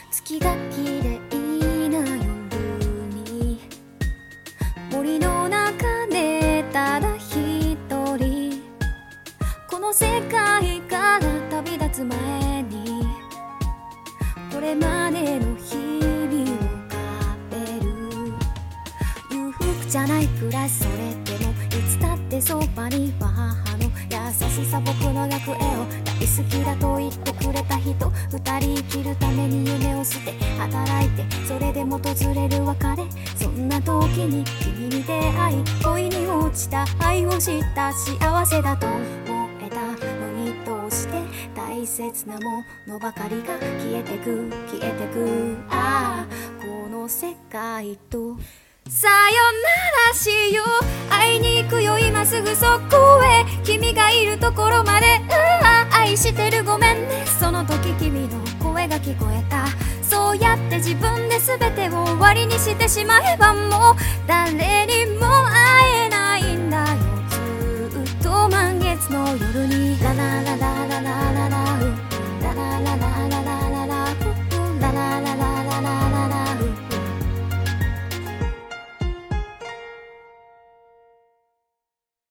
月が綺麗な夜に森の中でただ一人この世界から旅立つ前にこれまでの日々を浮かべる裕福じゃない暮らしそれでもいつだってそばには母の優しさ僕の楽園を大好きだと言ってくれた人二人生きるために夢を捨て働いてそれでも訪れる別れそんな時に君に出会い恋に落ちた愛を知った幸せだと思えたのにどうして大切なものばかりが消えてく消えてくああこの世界とさよならしよう会いに行くよ今すぐそこへ君がいるところまで愛してるごめんねその時君の声が聞こえたそうやって自分で全てを終わりにしてしまえばもう誰にも会え